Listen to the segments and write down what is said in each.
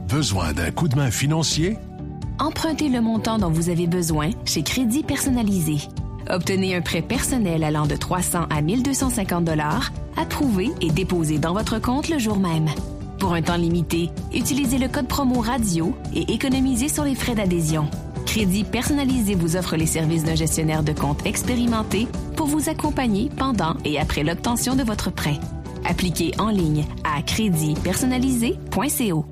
Besoin d'un coup de main financier? Empruntez le montant dont vous avez besoin chez Crédit Personnalisé. Obtenez un prêt personnel allant de 300 à 1250 $, approuvé et déposé dans votre compte le jour même. Pour un temps limité, utilisez le code promo RADIO et économisez sur les frais d'adhésion. Crédit Personnalisé vous offre les services d'un gestionnaire de compte expérimenté pour vous accompagner pendant et après l'obtention de votre prêt. Appliquez en ligne à créditpersonnalisé.co.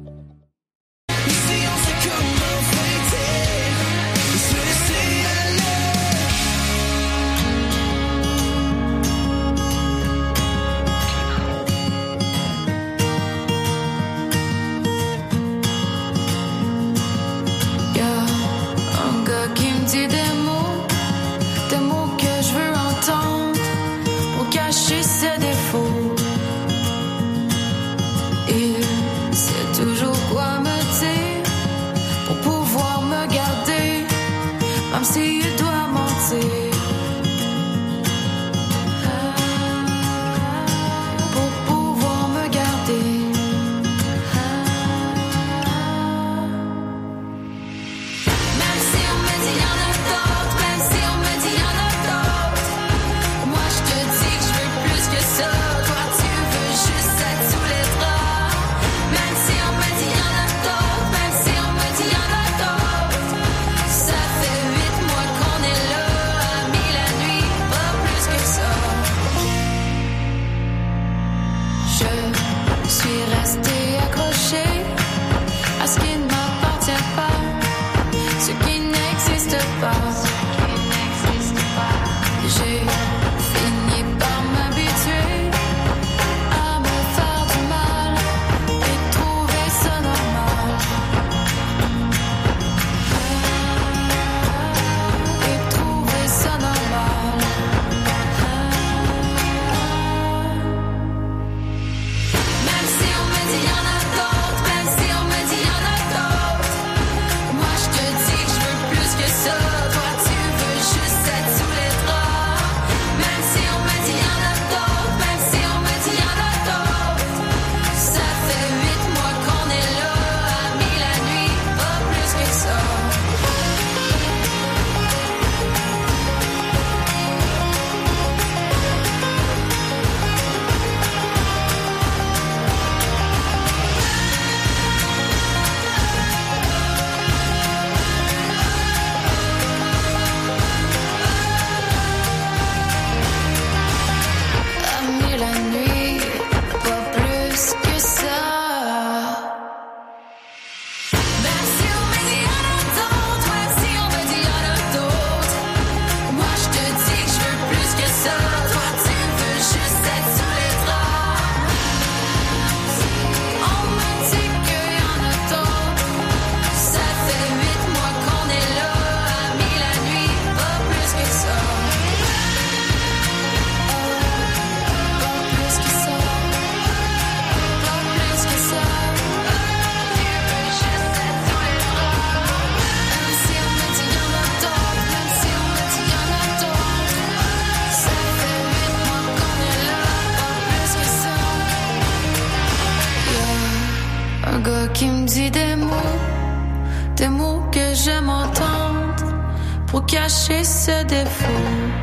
Pour cacher ce défaut.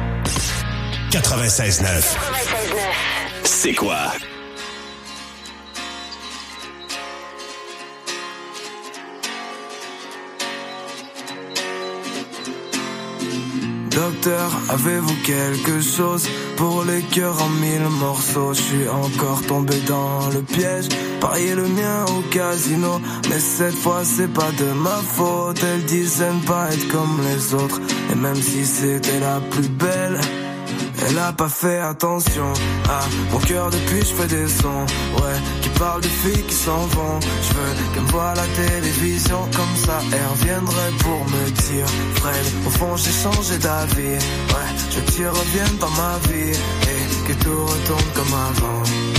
96.9. C'est quoi? Docteur, avez-vous quelque chose pour les cœurs en 1000 morceaux? Je suis encore tombé dans le piège, parier le mien au casino, mais cette fois c'est pas de ma faute. Elle disait ne pas être comme les autres, et même si c'était la plus belle, elle a pas fait attention à mon cœur depuis je fais des sons, ouais, qui parlent de filles qui s'en vont. Je veux qu'elle me voie à la télévision, comme ça elle reviendrait pour me dire Fred, au fond j'ai changé d'avis, ouais, je veux que tu reviennes dans ma vie et que tout retourne comme avant.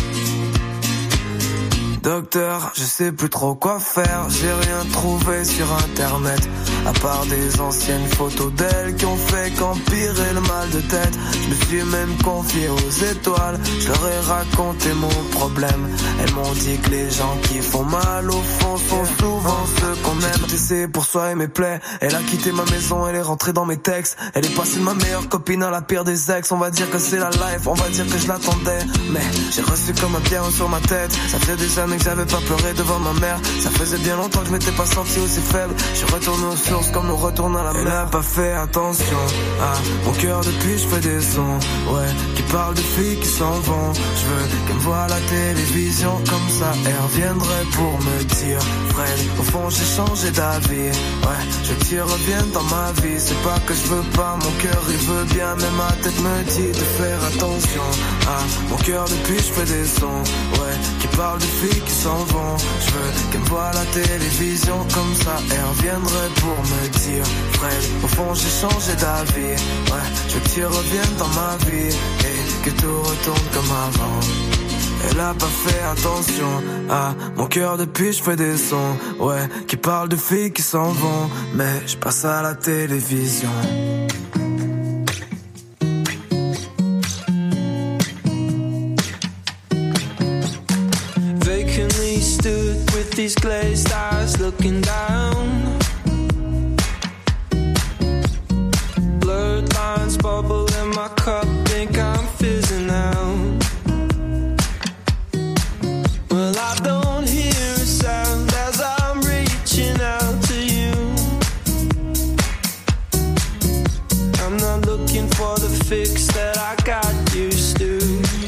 Docteur, je sais plus trop quoi faire, j'ai rien trouvé sur internet, à part des anciennes photos d'elle qui ont fait qu'empirer le mal de tête. Je me suis même confié aux étoiles, je leur ai raconté mon problème. Elles m'ont dit que les gens qui font mal au fond sont souvent passé pour soigner mes plaies. Elle a quitté ma maison, elle est rentrée dans mes textes. Elle est passée de ma meilleure copine à la pire des ex. On va dire que c'est la life, on va dire que je l'attendais. Mais j'ai reçu comme un pierre sur ma tête. Ça faisait des années que j'avais pas pleuré devant ma mère. Ça faisait bien longtemps que je m'étais pas senti aussi faible. Je suis retourné aux sources comme nous retourne à la mer. Elle a pas fait attention à mon cœur depuis je fais des sons. Ouais, qui parlent de filles qui s'en vont. Je veux qu'elle me voie à la télévision. Comme ça elle reviendrait pour me dire Fred, au fond j'ai changé d'avis. Ouais, je veux que tu reviennes dans ma vie. C'est pas que je veux pas, mon cœur il veut bien. Mais ma tête me dit de faire attention à mon cœur depuis je fais des sons. Ouais, qui parlent de filles qui s'en vont. Je veux qu'elle me voie à la télévision. Comme ça elle reviendrait pour me dire Fred, au fond j'ai changé d'avis. Ouais, je veux que tu reviennes dans ma vie et que tout retourne comme avant. Elle a pas fait attention à mon cœur depuis je fais des sons. Ouais, qui parlent de filles qui s'en vont. Mais je passe à la télévision. Vacantly stood with these glazed eyes looking down. Blurred lines bubble in my cup, think I'm fizzing out. Well, I don't hear a sound as I'm reaching out to you. I'm not looking for the fix that I got used to.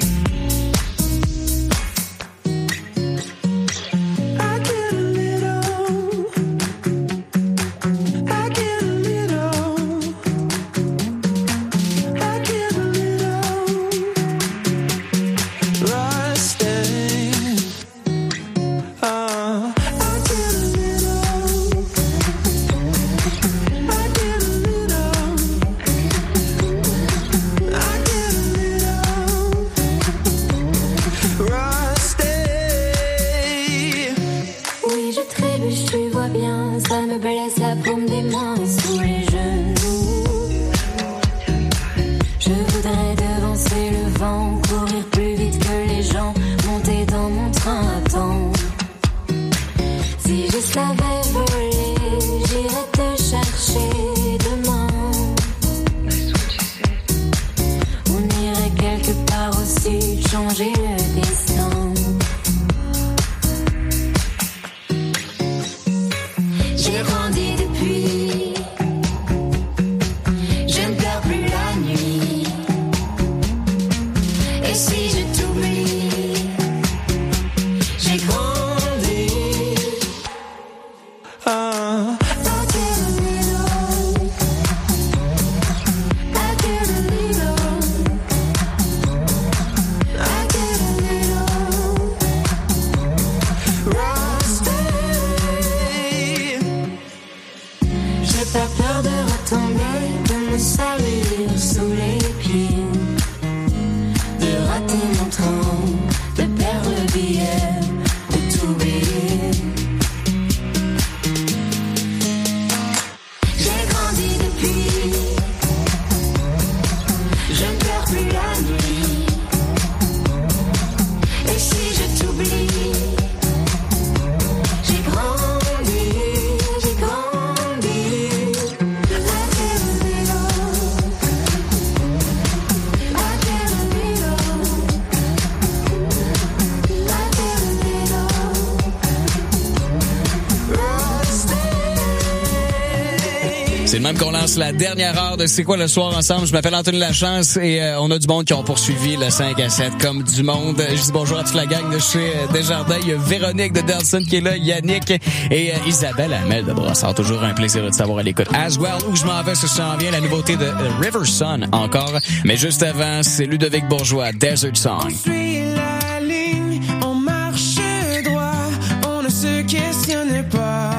C'est le même qu'on lance la dernière heure de C'est quoi le soir ensemble. Je m'appelle Anthony Lachance et on a du monde qui ont poursuivi le 5 à 7 comme du monde. Je dis bonjour à toute la gang de chez Desjardins. Il y a Véronique de Delson qui est là, Yannick et Isabelle Hamel de Brossard. Toujours un plaisir de savoir à l'écoute. As well, où je m'en vais, ce s'en vient la nouveauté de River Sun encore. Mais juste avant, c'est Ludovic Bourgeois, Desert Song. On suit la ligne, on marche droit, on ne se questionne pas.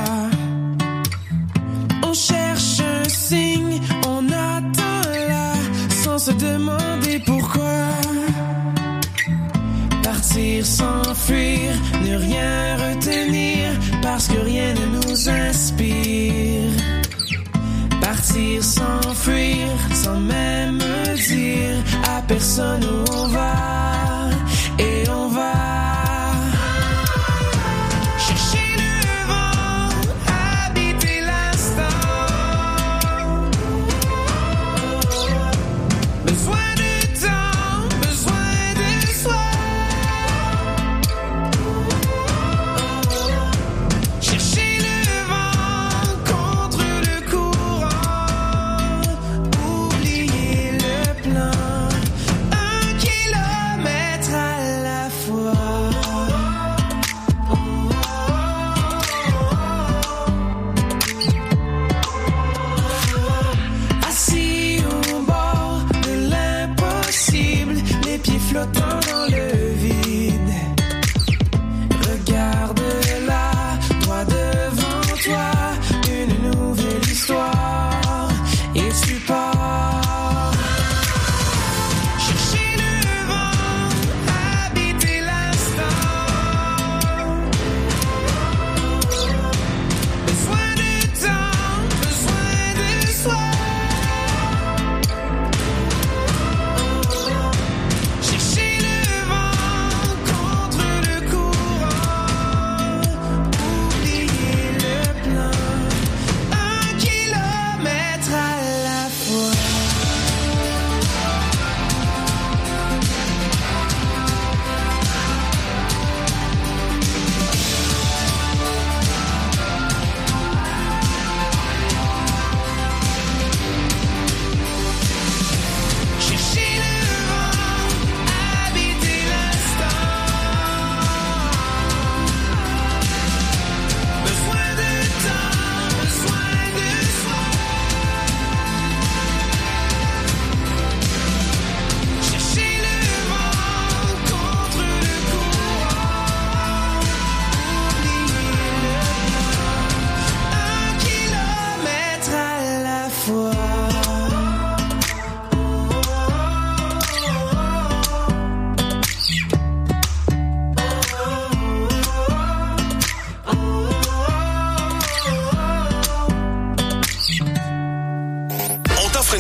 On cherche un signe, on attend là, sans se demander pourquoi. Partir, s'enfuir, ne rien retenir, parce que rien ne nous inspire. Partir, s'enfuir, sans même dire à personne où on va. Et on va chercher le vent, habiter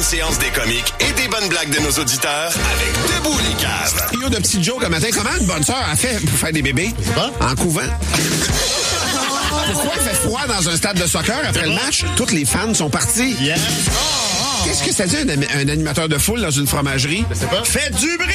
séance des comiques et des bonnes blagues de nos auditeurs avec Debout les caves. Yo, de petits Joe le matin, comment une bonne sœur a fait pour faire des bébés? En couvent. Pourquoi il fait froid dans un stade de soccer après le match? Toutes les fans sont partis. Yes. Qu'est-ce que ça dit un animateur de foule dans une fromagerie? Je sais pas. Faites du bruit!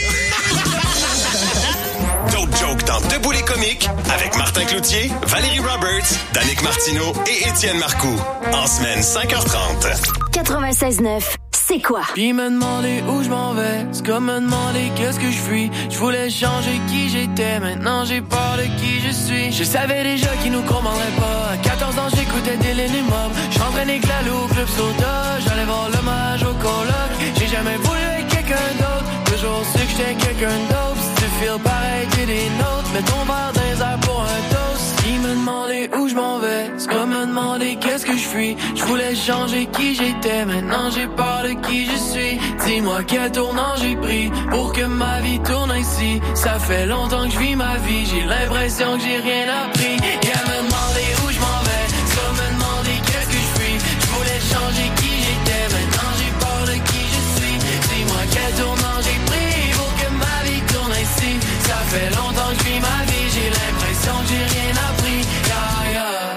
D'autres jokes dans Debout les comiques avec Martin Cloutier, Valérie Roberts, Danick Martineau et Étienne Marcoux. En semaine 5h30. 96.9. C'est quoi? Puis me demander où je m'en vais, c'est comme me demander qu'est-ce que je fuis. Je voulais changer qui j'étais, maintenant j'ai peur de qui je suis. Je savais déjà qu'ils nous commanderait pas. À 14 ans j'écoutais Dylan et Mob. J'entraînais Clalou au club soda. J'allais voir l'hommage au coloc. J'ai jamais voulu être quelqu'un d'autre. Toujours su que j'étais quelqu'un d'autre. Si tu feels pareil que des nôtres, mets ton verre dans les airs pour un toast. Ils me demandaient où je m'en vais, c'est comme me demander qu'est-ce que je fuis. Je voulais changer qui j'étais, maintenant j'ai peur de qui je suis. Dis-moi quel tournant j'ai pris pour que ma vie tourne ainsi. Ça fait longtemps que je vis ma vie, j'ai l'impression que j'ai rien appris. Et à me demander où je m'en vais, c'est comme me demander qu'est-ce que je fuis. Je voulais changer qui j'étais, maintenant j'ai peur de qui je suis. Dis-moi quel tournant j'ai pris pour que ma vie tourne ainsi. Ça fait longtemps que je vis ma vie, j'ai l'impression que j'ai rien appris. Yeah, yeah.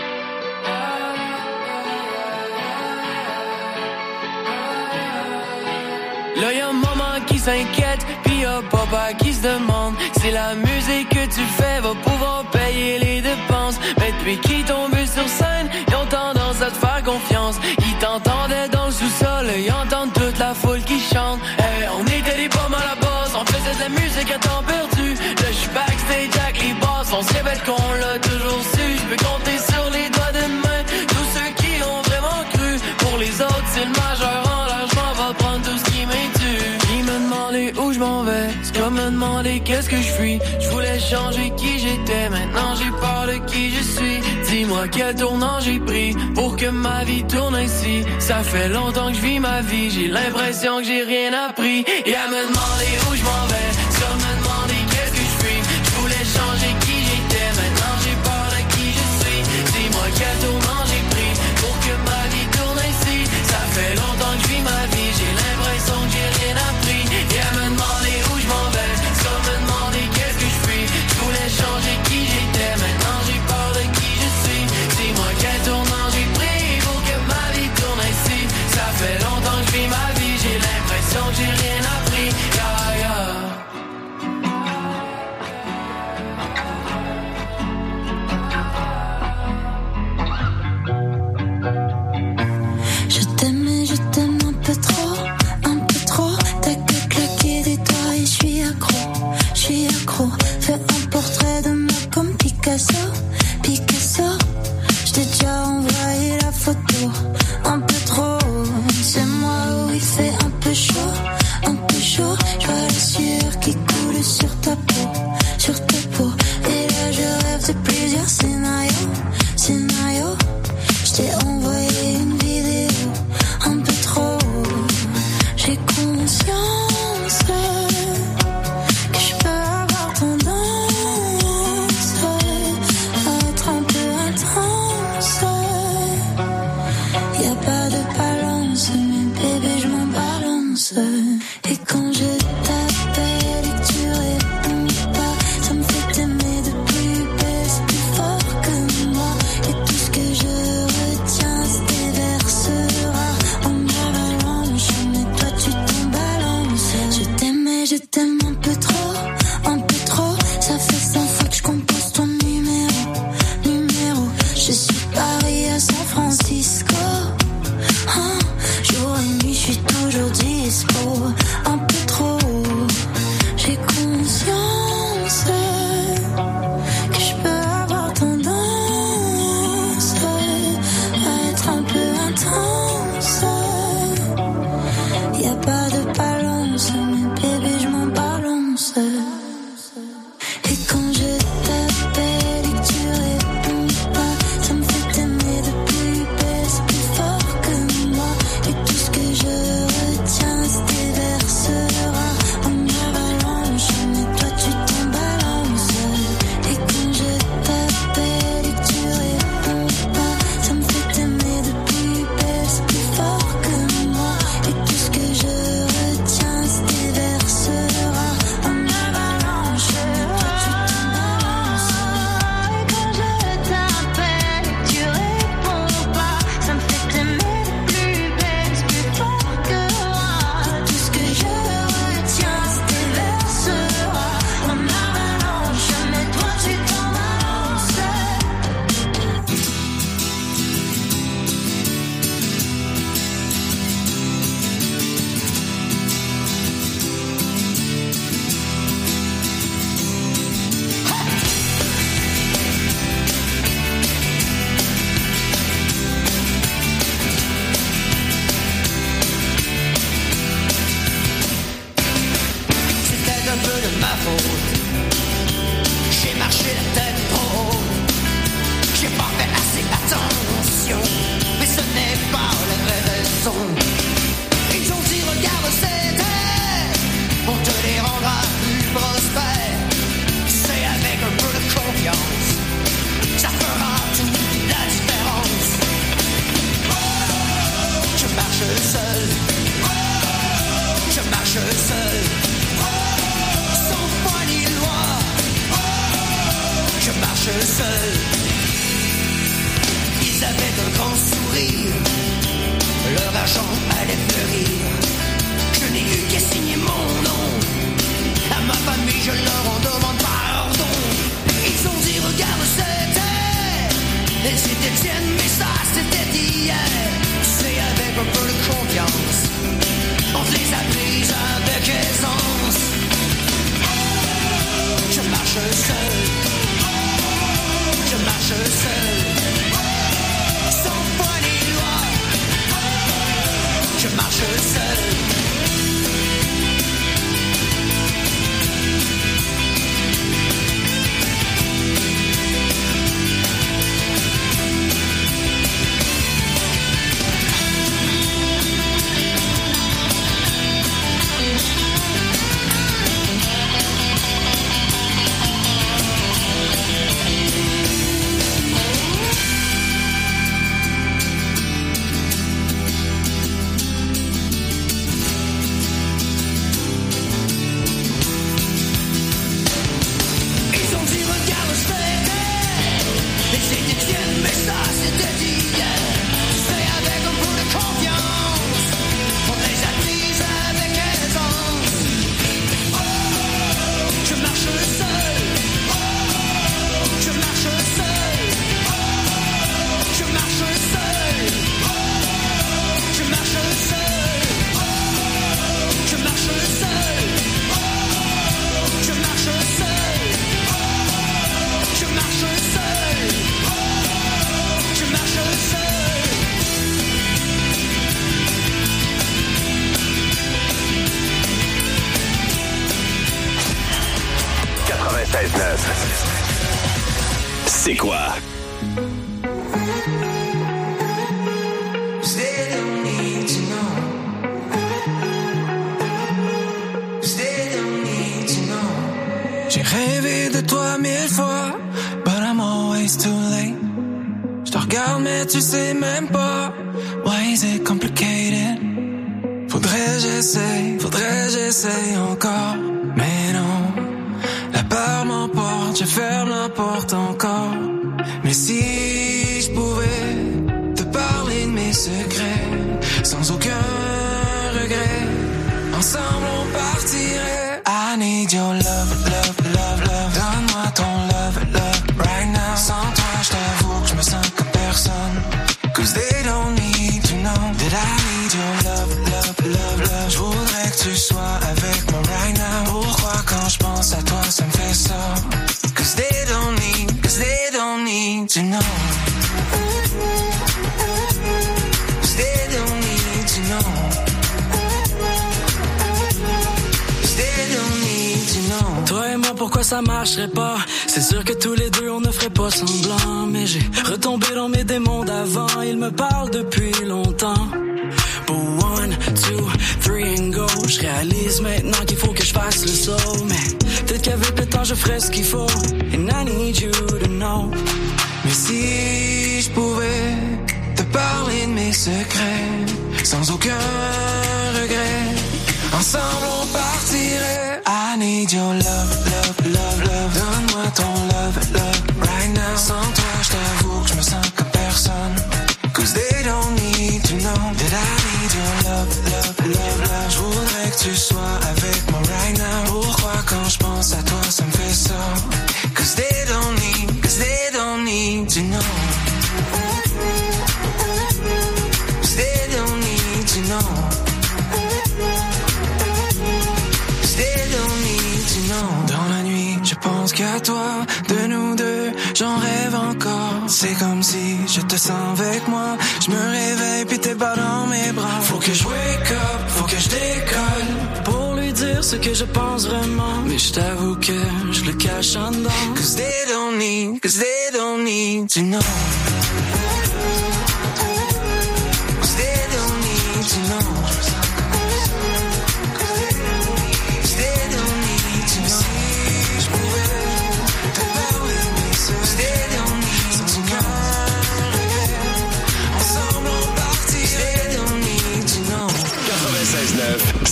Là y'a maman qui s'inquiète, pis y'a papa qui se demande si la musique que tu fais va pouvoir payer les dépenses. Mais depuis qu'ils tombent sur scène, ils ont tendance à te faire confiance. Ils t'entendaient dans le sous-sol, ils entendent toute la foule qui chante. Hey, on était des pommes à la base, on faisait de la musique à temps perdu. Là j'suis backstage avec les boss, on se répète qu'on l'a toujours su. J'peux compter sur les doigts de main tous ceux qui ont vraiment cru. Pour les autres c'est le majeur en l'air, j'm'en vais prendre tout ce qui m'intue. Ils me demandaient où je m'en vais, c'est comme me demander qu'est-ce que je fuis. Je voulais changer qui j'étais, maintenant j'ai peur de qui je suis. Dis-moi quel tournant j'ai pris pour que ma vie tourne ainsi. Ça fait longtemps que je vis ma vie, j'ai l'impression que j'ai rien appris. Et à me demander où je m'en vais, c'est comme me demander qu'est-ce que je fuis. Je voulais changer qui j'étais, maintenant j'ai peur de qui je suis. Dis-moi quel tournant j'ai pris pour que ma vie tourne ainsi. Ça fait longtemps que je vis ma vie, j'ai l'impression que j'ai rien appris. Et à me demander où je m'en vais, c'est comme me demander qu'est-ce que je fuis. Je voulais changer qui j'étais, maintenant j'ai peur de qui je suis. Dis-moi quel tournant j'ai pris pour que ma vie tourne ainsi. Ça fait longtemps que je vis ma vie, j'ai l'impression que j'ai rien appris. Yeah, yeah. ouvrir. Leur argent allait fleurir. Je n'ai eu qu'à signer mon nom. À ma famille, je leur en demande pardon. Ils ont dit, regarde, c'était. Et c'était tienne, mais ça, c'était d'hier. C'est avec un peu de confiance. On te les a prises avec aisance. Je marche seul. Je marche seul. Sans foi ni loi. Je marche seul. C'est quoi? J'ai rêvé de toi 1000 fois, but I'm always too late. Je te regarde mais tu sais même pas. Why is it complicated? Faudrait j'essaye encore. Mais non, la peur m'emporte, je ferme la porte encore. Mais si je pouvais te parler de mes secrets, sans aucun regret, ensemble on partirait. I need your love, love, love, love. Donne-moi ton love, love, right now. Sans toi, je t'avoue que je me sens comme personne. Cause they don't need to know that I need your love, love, love, love. Je voudrais que tu sois avec moi right now. Pourquoi quand je pense à toi, ça me fait ça? Cause they don't need to know. Cause they don't need to know. Toi et moi, pourquoi ça marcherait pas? C'est sûr que tous les deux on ne ferait pas semblant. Mais j'ai retombé dans mes démons d'avant. Ils me parlent depuis longtemps. But 1, 2, 3 and go. Je réalise maintenant qu'il faut que je fasse le saut. Mais peut-être qu'avec le temps je ferai ce qu'il faut. And I need you to know. Mais si je pouvais te parler de mes secrets, sans aucun regret, ensemble on partirait. I need your love, love, love, love. Donne-moi ton love, love, right now. Sans toi, je t'avoue que je me sens comme personne. Cause they don't need to know that I need your love, love, love, love. Je voudrais que tu sois avec moi right now. Pourquoi quand je pense à toi, ça me fait ça? Cause they don't need to know. Cause they don't need to know. Dans la nuit, je pense qu'à toi, de nous deux, j'en rêve encore. C'est comme si je te sens avec moi. Je me réveille puis t'es pas dans mes bras. Faut que je wake up, faut que je décolle pour lui dire ce que je pense vraiment. Mais je t'avoue que je le cache en dedans. Cause they don't need to know. Cause they don't need to know.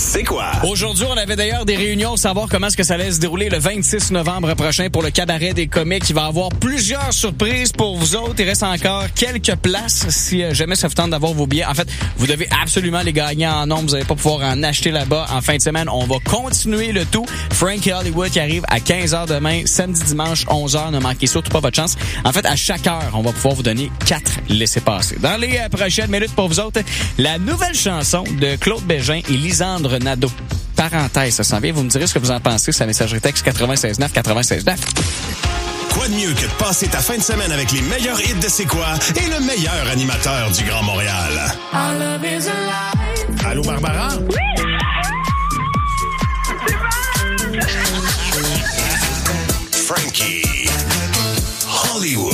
C'est quoi? Aujourd'hui, on avait d'ailleurs des réunions pour savoir comment est-ce que ça allait se dérouler le 26 novembre prochain pour le cabaret des comiques. Il va y avoir plusieurs surprises pour vous autres. Il reste encore quelques places si jamais ça vous tente d'avoir vos billets. En fait, vous devez absolument les gagner en nombre. Vous n'allez pas pouvoir en acheter là-bas en fin de semaine. On va continuer le tout. Frankie Hollywood qui arrive à 15h demain, samedi, dimanche, 11h. Ne manquez surtout pas votre chance. En fait, à chaque heure, on va pouvoir vous donner 4 laissez-passer. Dans les prochaines minutes pour vous autres, la nouvelle chanson de Claude Bégin et Lisandre Nadeau. Parenthèse, ça s'en vient. Vous me direz ce que vous en pensez sur la messagerie texte 96.9, 96.9. Quoi de mieux que de passer ta fin de semaine avec les meilleurs hits de C'est quoi et le meilleur animateur du Grand Montréal. Allô, Barbara? Oui! Frankie Hollywood.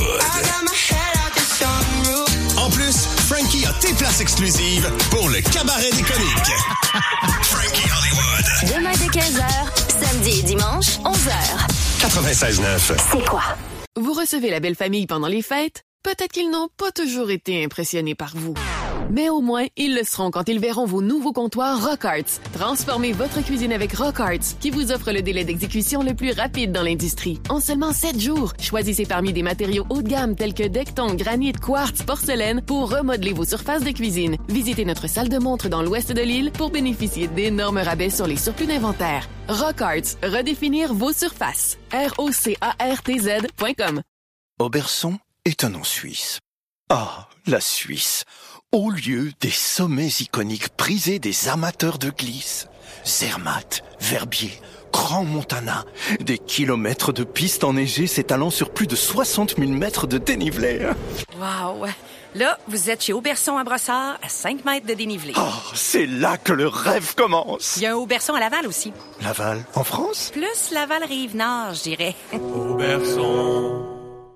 En plus, Frankie a tes places exclusives pour le cabaret des comiques. Frankie Hollywood. Demain dès 15h, samedi et dimanche, 11h. 96.9. C'est quoi? Vous recevez la belle famille pendant les fêtes? Peut-être qu'ils n'ont pas toujours été impressionnés par vous. Mais au moins, ils le seront quand ils verront vos nouveaux comptoirs Rockarts. Transformez votre cuisine avec Rockarts, qui vous offre le délai d'exécution le plus rapide dans l'industrie. En seulement 7 jours, choisissez parmi des matériaux haut de gamme tels que Decton, granit, quartz, porcelaine pour remodeler vos surfaces de cuisine. Visitez notre salle de montre dans l'ouest de l'île pour bénéficier d'énormes rabais sur les surplus d'inventaire. Rockarts, redéfinir vos surfaces. ROCARTZ.com. Auberson est un nom suisse. Ah, la Suisse. Au lieu des sommets iconiques prisés des amateurs de glisse. Zermatt, Verbier, Grand Montana. Des kilomètres de pistes enneigées s'étalant sur plus de 60 000 mètres de dénivelé. Wow! Là, vous êtes chez Auberson à Brossard, à 5 mètres de dénivelé. Oh, c'est là que le rêve commence. Il y a un Auberson à Laval aussi. Laval, en France? Plus Laval-Rive-Nord, je dirais. Auberson.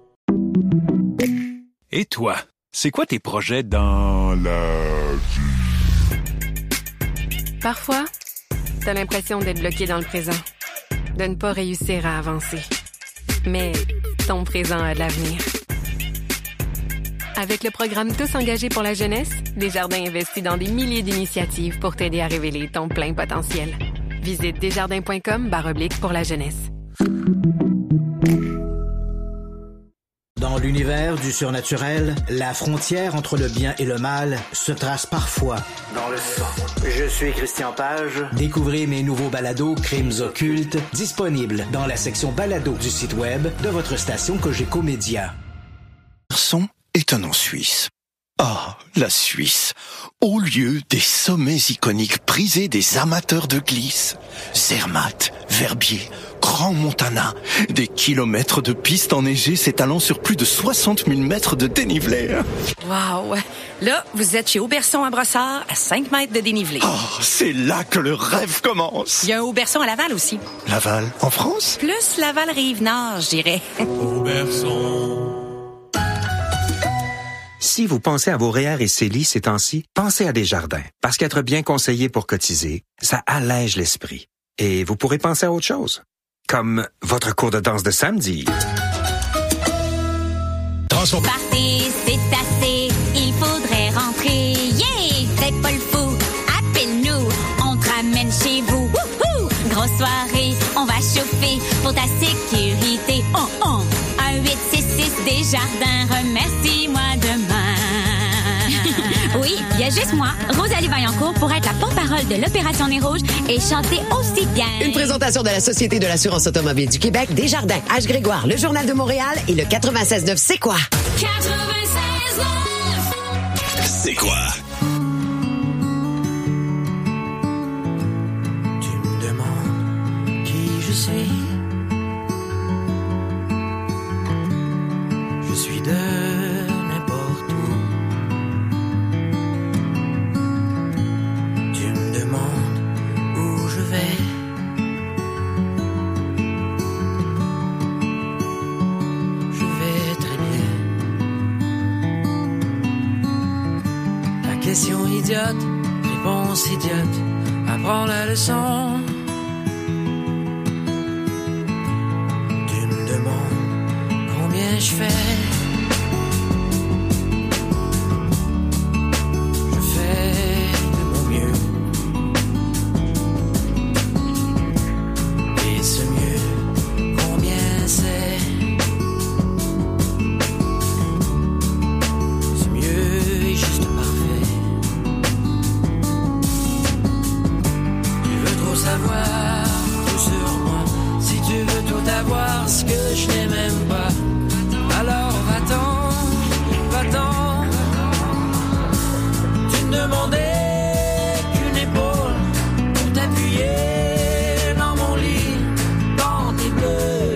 Et toi, c'est quoi tes projets dans la vie? Parfois, t'as l'impression d'être bloqué dans le présent, de ne pas réussir à avancer. Mais ton présent a de l'avenir. Avec le programme Tous engagés pour la jeunesse, Desjardins investit dans des milliers d'initiatives pour t'aider à révéler ton plein potentiel. Visite desjardins.com/pour la jeunesse. Dans l'univers du surnaturel, la frontière entre le bien et le mal se trace parfois dans le sang. Je suis Christian Page. Découvrez mes nouveaux balados Crimes occultes, disponibles dans la section balado du site web de votre station Cogeco Média. Auberson est un nom suisse. Ah, la Suisse. Au lieu des sommets iconiques prisés des amateurs de glisse. Zermatt, Verbier, Grand Montana. Des kilomètres de pistes enneigées s'étalant sur plus de 60 000 mètres de dénivelé. Wow! Là, vous êtes chez Auberson à Brossard, à 5 mètres de dénivelé. Oh, c'est là que le rêve commence. Il y a un Auberson à Laval aussi. Laval, en France? Plus Laval-Rive-Nord, je dirais. Auberson. Si vous pensez à vos REER et CELI ces temps-ci, pensez à Desjardins. Parce qu'être bien conseillé pour cotiser, ça allège l'esprit. Et vous pourrez penser à autre chose. Comme votre cours de danse de samedi. Partez, c'est assez, il faudrait rentrer. Yeah! Fais pas le fou, appelle-nous, on te ramène chez vous. Wouhou! Grosse soirée, on va chauffer pour ta sécurité. 1-866 Desjardins, remercie-moi demain. Oui, il y a juste moi, Rosalie Vaillancourt, pour être la porte-parole de l'Opération Nez Rouge et chanter aussi bien. Une présentation de la Société de l'assurance automobile du Québec, Desjardins, H-Grégoire, le Journal de Montréal et le 96.9 C'est quoi? 96.9 C'est quoi? Tu me demandes qui je suis. Je suis de n'importe où. Tu me demandes où je vais. Je vais très bien. La question idiote, réponse idiote, apprends la leçon. Tu me demandes combien je fais. demandais qu'une épaule pour t'appuyer dans mon lit, dans tes bleus.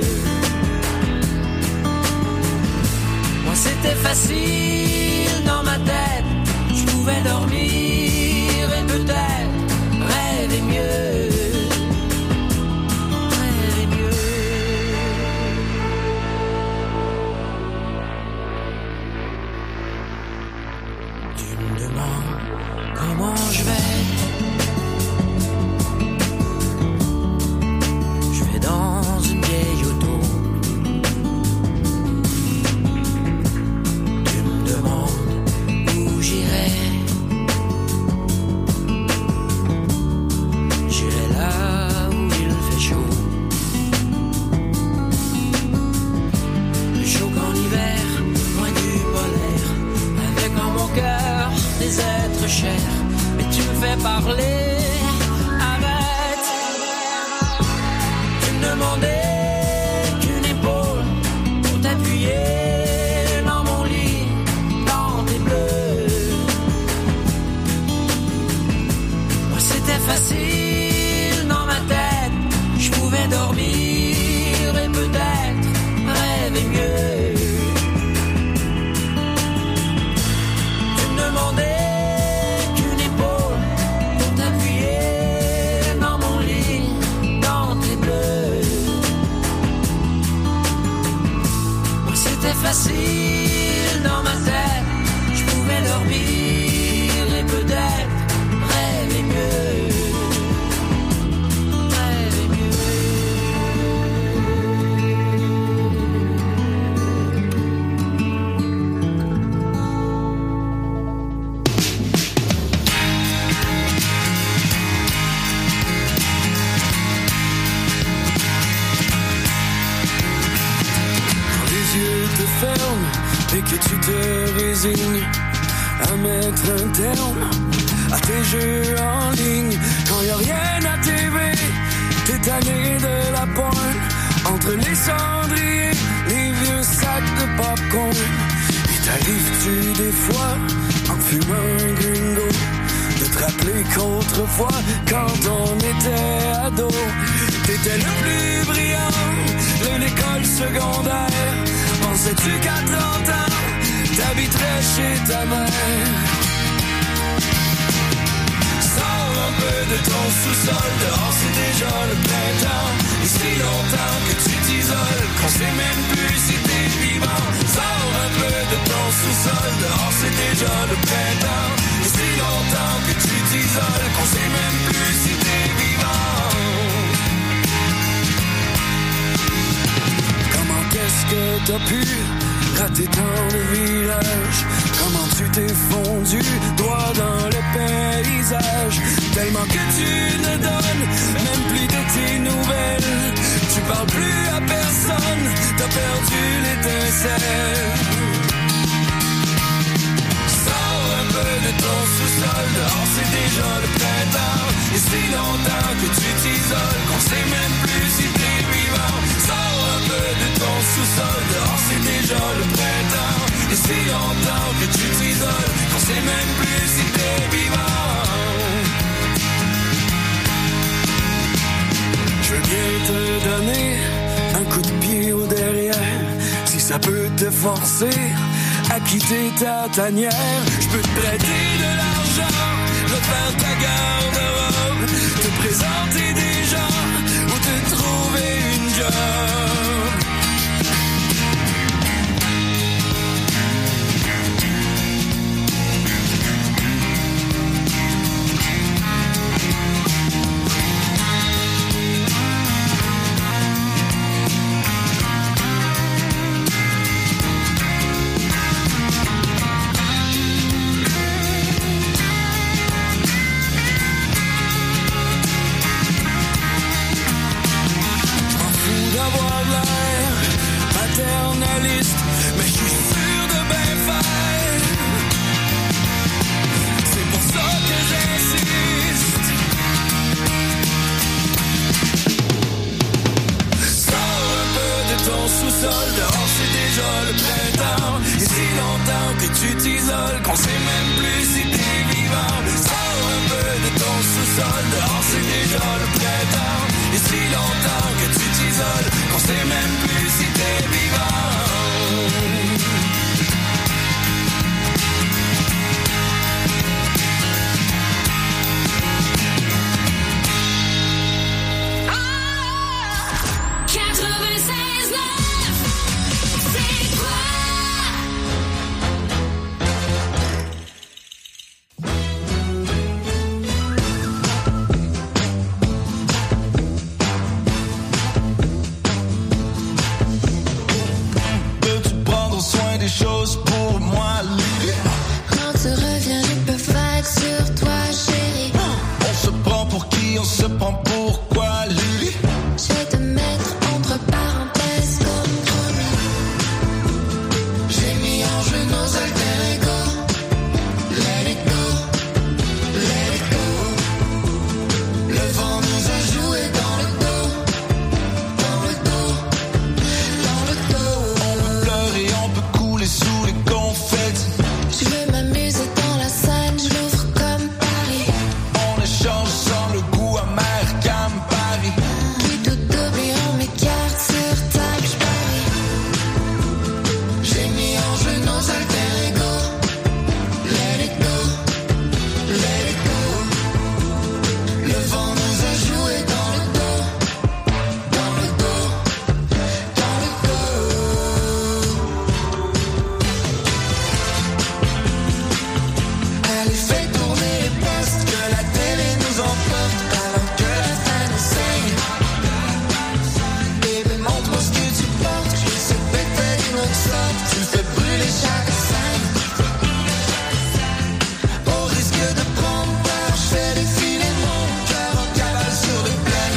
Moi c'était facile dans ma tête, je pouvais dormir et peut-être rêver mieux. Rêver mieux. Tu me demandes comment je vais. Je vais dans une vieille auto. Tu me demandes où j'irai. J'irai là où il fait chaud. Plus chaud qu'en hiver, loin du polaire. Avec en mon cœur des êtres chers. Mais tu me fais parler, arrête. Tu me demandais qu'une épaule pour t'appuyer dans mon lit, dans tes bleus. Moi c'était facile dans ma tête, je pouvais dormir et peut-être rêver mieux. Tu me demandais qu'une épaule pour t'appuyer dans mon lit, dans tes bleus. Moi c'était facile dans ma tête, je pouvais dormir et peut-être rêver mieux. Rêver mieux. Quand les yeux te ferment et que tu te résignes à mettre un terme à tes jeux en ligne, quand y a rien à TV, t'es tanné de la pointe entre les cendriers, les vieux sacs de popcorn. Et t'arrives-tu des fois en fumant un gringo de te rappeler qu'autrefois quand on était ado, t'étais le plus brillant de l'école secondaire. Pensais-tu qu'à 30 ans t'habiterais chez ta mère? Sors un peu de ton sous-sol, dehors c'est déjà le printemps. Et si longtemps que tu t'isoles, qu'on sait même plus si t'es vivant. Sors un peu de ton sous-sol, dehors c'est déjà le printemps. Et si longtemps que tu t'isoles, qu'on sait même plus si t'es vivant. Comment est-ce que t'as pu rater tant de villages? Comment tu t'es fondu droit dans le paysage? Tellement que tu ne donnes même plus de tes nouvelles. Tu parles plus à personne, t'as perdu l'étincelle. Sors un peu de ton sous-sol, dehors c'est déjà le printemps. Et si longtemps que tu t'isoles, qu'on sait même plus si t'es vivant. Sors un peu de ton sous-sol, dehors c'est déjà le printemps. Et si longtemps que tu t'isoles, qu'on sait même plus si t'es vivant. Je veux bien te donner un coup de pied au derrière, si ça peut te forcer à quitter ta tanière. Je peux te prêter de l'argent, refaire ta garde-robe, te présenter des gens ou te trouver une job. Paternaliste, mais je suis sûr de bien faire. C'est pour ça que j'insiste. Sors un peu de ton sous-sol, dehors c'est déjà le printemps. Et si longtemps que tu t'isoles, qu'on sait même plus si t'es vivant. vivant. Sors un peu de ton sous-sol, dehors c'est déjà le printemps. Et si longtemps que tu t'isoles, qu'on sait même plus si t'es vivant. Choses pour moi, Lily. Quand tu reviens, je peux faire sur toi, chérie. On se prend pour qui, on se prend pour quoi, Lily? Je vais te mettre entre parenthèses comme promis. J'ai mis en jeu nos alter ego. Let it go, let it go. Le vent nous a joué dans le dos, dans le dos, dans le dos. On peut pleurer, on peut sous les confettis. Je veux m'amuser dans la scène, je l'ouvre comme Paris. On échange sans le goût amer comme Paris. Qui tout oublieront mes cartes sur table, je parie. J'ai mis en jeu nos alter ego. Let it go, let it go. Le vent nous a joué dans le dos, dans le dos, dans le dos. Allez, fais tourner les postes, que la télé nous emporte, alors que la fin nous saigne. Bébé, montre-moi ce que tu portes, je sais péter d'une autre sorte, tu fais brûler chaque scène. Au risque de prendre peur, je fais défiler mon cœur en cavale sur les plaines.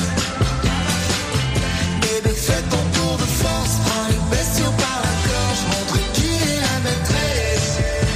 Bébé, fais ton tour de force, prends les bestiaux par la gorge, montre qui est la maîtresse.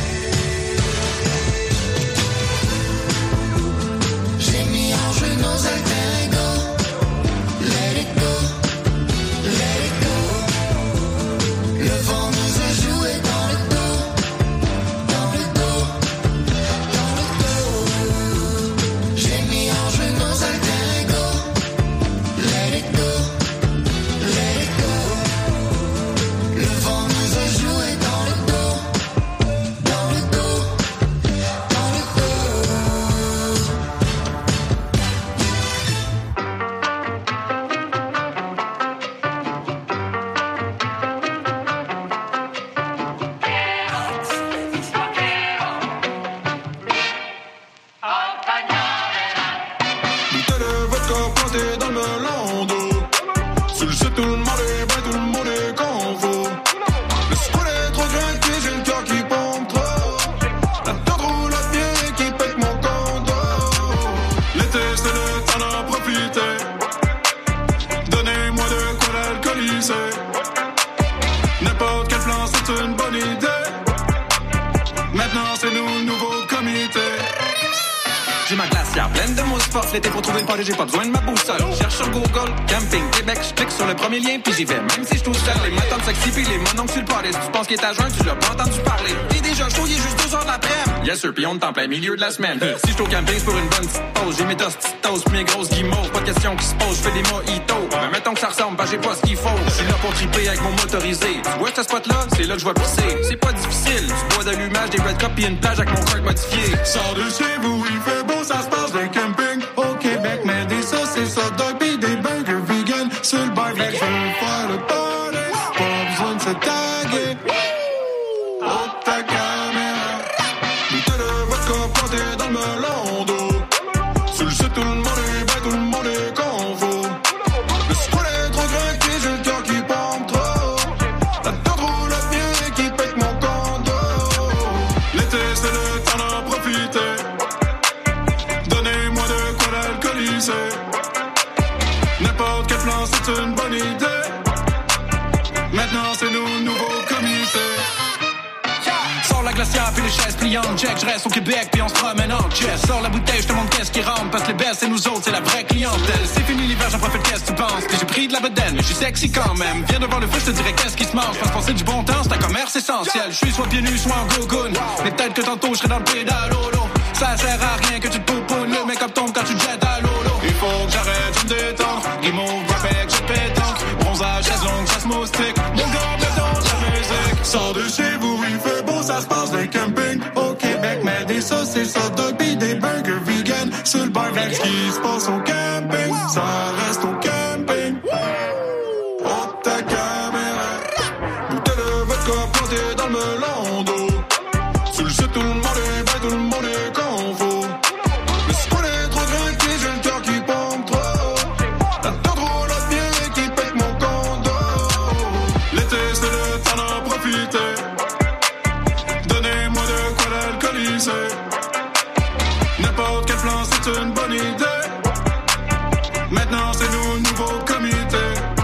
J'ai mis en jeu nos alter ego. Let it go, let it go. Le vent nous a joué dans le dos, dans le dos, dans le dos. J'ai mis en jeu nos alter ego. Let it go, let it go. Le vent nous a joué dans le dos, dans le dos, dans le dos. Bouteille de vodka plantée dans le melon d'eau. Sur le site, tout le monde est vrai, tout le monde est confo. Le squat est trop craqué, j'ai le cœur qui pompe trop. La tente roule à pied qui pète mon condo. L'été, c'est le temps d'en profiter. Donnez-moi de quoi l'alcooliser. N'importe quel plan, c'est une bonne idée. Maintenant, c'est nous le nouveau comité. J'ai ma glacière pleine de mousse forte. L'été pour trouver le party, j'ai pas besoin de ma boussole. Cherche sur Google, camping Québec, je clique sur le premier lien puis j'y vais. Même si je touche seul, les matins sexy puis les mononcles sur le party. Si tu penses qu'il est à jeun, tu l'as pas entendu parler. T'es déjà chaud, il est juste 2 heures d'après-midi. Yes sir, pis on est en plein milieu de la semaine. Si je suis au camping, c'est pour une bonne petite pause. J'ai mes petites toasts pis mes grosses guimauves. Pas de question qui se pose, je fais des mojitos. Mais mettons que ça ressemble, bah j'ai pas ce qu'il faut. Je suis là pour triper avec mon motorisé. Tu vois ce spot-là, c'est là que je vais pisser. C'est pas difficile, du bois d'allumage, des red cups pis une plage avec mon kart modifié. Sors de chez vous, il fait beau, ça se passe de camping au Québec, mais des saucisses, hot dog pis des burgers vegan sur le bar. Fait que je veux faire le party, pas besoin de se taguer. Oh ta caméra, bouteille de vodka plantée dans le melon d'eau. Sur le site, tout le monde est vrai, tout le monde est confo. Le squat est trop craqué, j'ai le cœur qui pompe trop. La tente roule à pied qui pète mon condo. L'été, c'est le temps d'en profiter. Donnez-moi de quoi l'alcooliser. N'importe quel plan, c'est une bonne idée. Maintenant, c'est nous, le nouveau comité. Sors la glacière puis les chaises pliantes. Check, je reste au Québec puis on se promène en chess. Sors la bouteille, je te montre qu'est-ce qui rentre. Parce que les best, c'est nous autres, c'est la vraie clientèle. C'est fini l'hiver, j'en profite, qu'est-ce que tu penses? Que j'ai pris de la bedaine, mais je suis sexy quand même. Viens devant le feu, je te dirai qu'est-ce qui se mange. Parce que passer du bon temps, c'est un commerce essentiel. Je suis soit pieds nus, soit en gogoon. Mais peut-être que tantôt, je serai dans le pédalo. ça sert à rien que tu te poupounes. Le make-up tombe quand tu te jettes à l'eau. Il faut que j'arrête, je me détends. Guimauve, graphique, je pétanque. Bronzage, chaise longue, chasse moustique. Mon gars, béton, la musique. Sors de chez vous, il fait beau, ça se passe d'un camping. Au Québec, mais des saucisses, hot dog, pis des burgers vegan. Sur le bar, ce qui se passe au camping. Ça reste au camping. Oh, ta caméra. Bouteille de vodka plantée dans le melon d'eau. Tu le sais, tout le monde est bien, tout le monde est confo. Le squat est trop tranquille, j'ai le cœur qui pompe trop. T'attends trop l'autre bien qui pète mon condo. L'été, c'est le temps d'en profiter. Donnez-moi de quoi l'alcooliser. N'importe quel plan, c'est une bonne idée. Maintenant, c'est nous, le nouveau comité.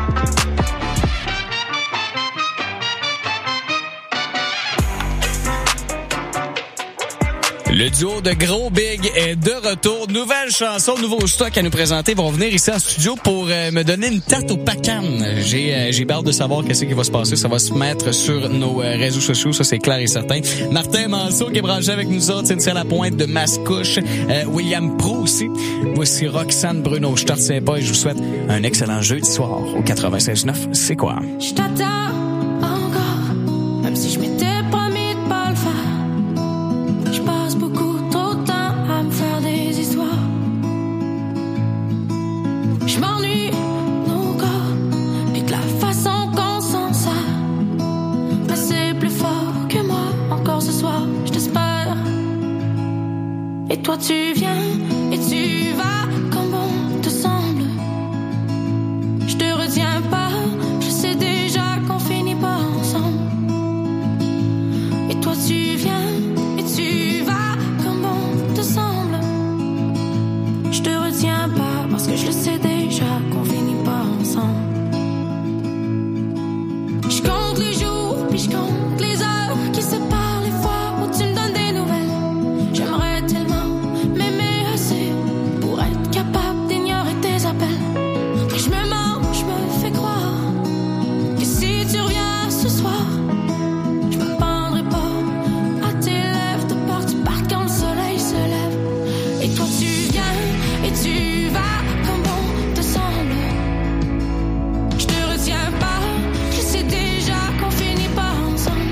Le duo de Gros Big est de retour. Nouvelle chanson, nouveau stock à nous présenter. Ils vont venir ici en studio pour me donner une tarte au pacan. J'ai hâte de savoir qu'est-ce qui va se passer. Ça va se mettre sur nos réseaux sociaux, ça c'est clair et certain. Martin Manceau qui est branché avec nous autres. Cynthia Lapointe de Mascouche. William Prou aussi. Voici Roxane Bruno. Je te retiens pas et je vous souhaite un excellent jeudi soir au 96.9. C'est quoi? Je t'attends encore, même si je m'étais promis de pas le faire. Je passe beaucoup trop de temps à me faire des histoires. Je m'ennuie nos corps, puis de la façon qu'on s'en sert. Mais c'est plus fort que moi, encore ce soir, je t'espère. Et toi tu viens, et tu vas comme bon te semble. Je te retiens pas, je sais déjà qu'on finit pas ensemble. Et toi tu viens, et tu vas comme bon te semble. Je te retiens pas, parce que je le sais déjà qu'on finit pas ensemble. Je compte les jours, puis je compte les heures qui séparent les fois où tu me donnes des nouvelles. J'aimerais tellement m'aimer assez pour être capable d'ignorer tes appels. Mais je me mens, je me fais croire que si tu reviens ce soir, je me pendrai pas à tes lèvres de peur que tu partes quand le soleil se lève. Et toi tu viens, et tu vas comme bon te semble. Je te retiens pas, je sais déjà qu'on finit pas ensemble.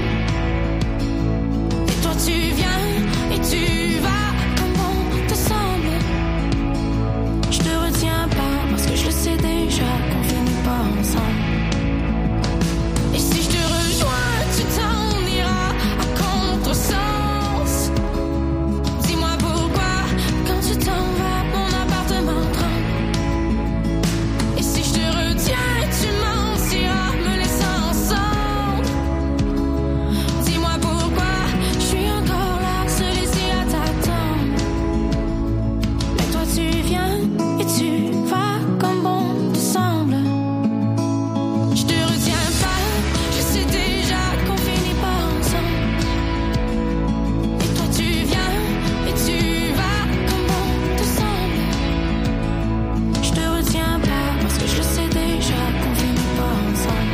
Et toi tu viens, et tu vas comme bon te semble. Je te retiens pas, parce que je le sais déjà qu'on finit pas ensemble. Et si je te rejoins, tu t'en iras à contresens. Dis-moi pourquoi, quand tu t'en vas, mon appartement tremble. Et si je te retiens, tu mentiras, me laissant ensemble. Dis-moi pourquoi, je suis encore là, seul ici à t'attendre. Mais toi tu viens, et tu vas comme bon te semble. Je te retiens pas, je sais déjà qu'on finit pas ensemble. Et toi tu viens, et tu vas comme bon te semble. Je te retiens pas, parce que je le sais déjà qu'on finit pas ensemble.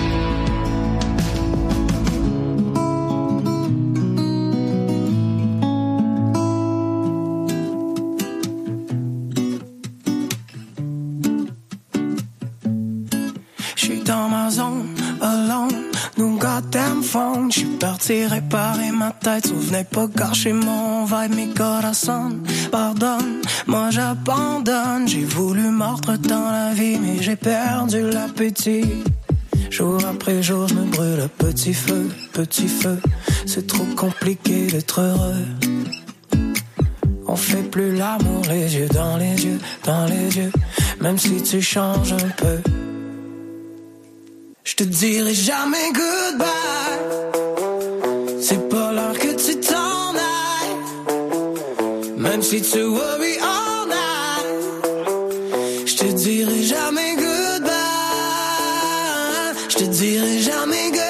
J'suis dans ma zone, alone, no goddamn phone. J'suis parti réparer ma tête, souvenez pas gâcher mon vibe, mes corazones. Pardonne, moi j'abandonne. J'ai voulu mordre dans la vie, mais j'ai perdu l'appétit. Jour après jour, j'me brûle à petit feu, c'est trop compliqué d'être heureux. On fait plus l'amour, les yeux dans les yeux, même si tu changes un peu. Je te dirai jamais goodbye. C'est pas l'heure que tu t'en ailles. Même si tu worry all night. Je te dirai jamais goodbye. Je te dirai jamais goodbye.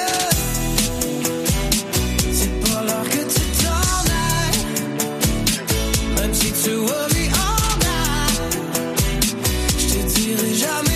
C'est pas l'heure que tu t'en ailles. Même si tu worry all night. Je te dirai jamais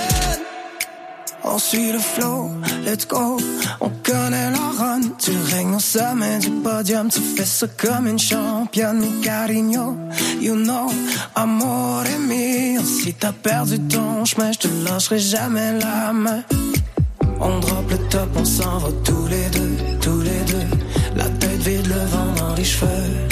on suit le flow, let's go. On connaît la run, tu règnes au sommet du podium, tu fais ça comme une championne, mi cariño, you know, amore mio. Si t'as perdu ton chemin, je te lâcherai jamais la main. On drop le top, on s'en va tous les deux. La tête vide, le vent dans les cheveux.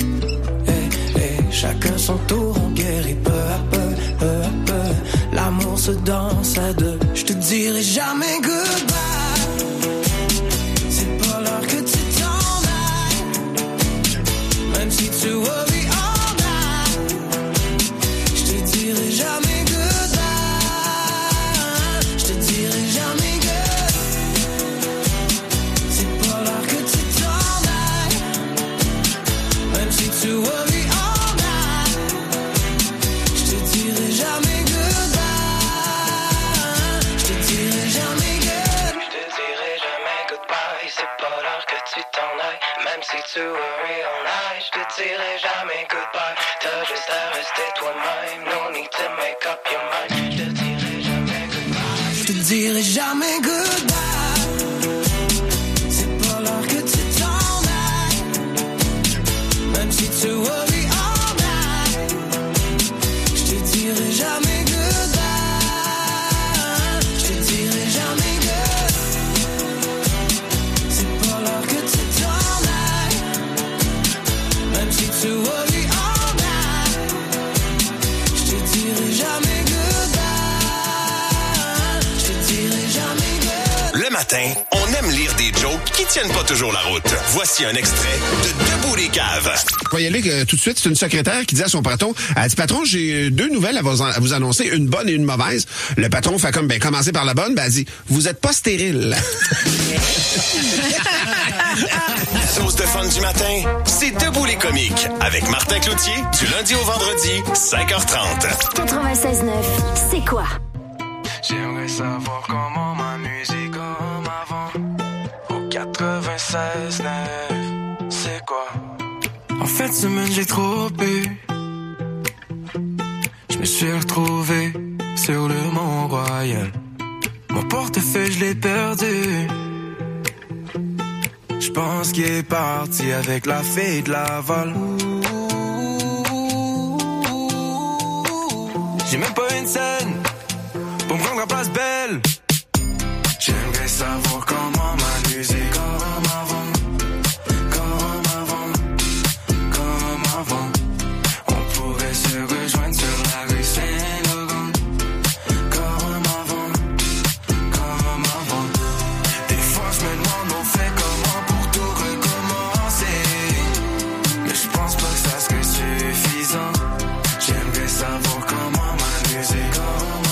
Chacun son tour, on guérit peu à peu. L'amour se danse à deux. Je te dirai jamais goodbye. C'est pas l'heure que tu t'en ailles. Même si tu worry all night. Je te dirai jamais goodbye. Je te dirai jamais goodbye. C'est pas l'heure que tu t'en ailles. Même si tu worry all night. Si tu worry all night, je te dirai jamais goodbye. T'as juste à rester toi-même, no need to make up your mind. Je te dirai jamais goodbye. Je te dirai jamais goodbye. C'est pas l'heure que tu t'en ailles. Même si tu worry all night, je te dirai jamais goodbye. Je te dirai jamais goodbye. C'est pas l'heure que tu to worry all night. Je te dirai jamais goodbye. Je te dirai jamais goodbye. Le matin, on aime lire des jokes qui tiennent pas toujours la route. Voici un extrait de Debout les caves. On va y aller tout de suite. C'est une secrétaire qui dit à son patron, elle dit, patron, j'ai 2 nouvelles à vous annoncer, une bonne et une mauvaise. Le patron fait comme, commencer par la bonne, elle dit, vous êtes pas stérile. Sauce de fun du matin, c'est Debout les comiques avec Martin Cloutier du lundi au vendredi, 5h30. 96.9, c'est quoi? J'aimerais savoir comment ma musique comme avant. Au 96.9, c'est quoi? En fin de semaine, j'ai trop bu. Je me suis retrouvé sur le Mont-Royal. Mon portefeuille, je l'ai perdu. Je pense qu'il est parti avec la fille de Laval. J'ai même pas une scène pour me rendre à Place Belle. J'aimerais savoir comment ma musique comme avant. On pourrait se rejoindre sur la rue Saint-Laurent. Comme avant. Des fois je me demande on fait comment pour tout recommencer. Mais je pense pas que ça serait suffisant. J'aimerais savoir comment ma musique comme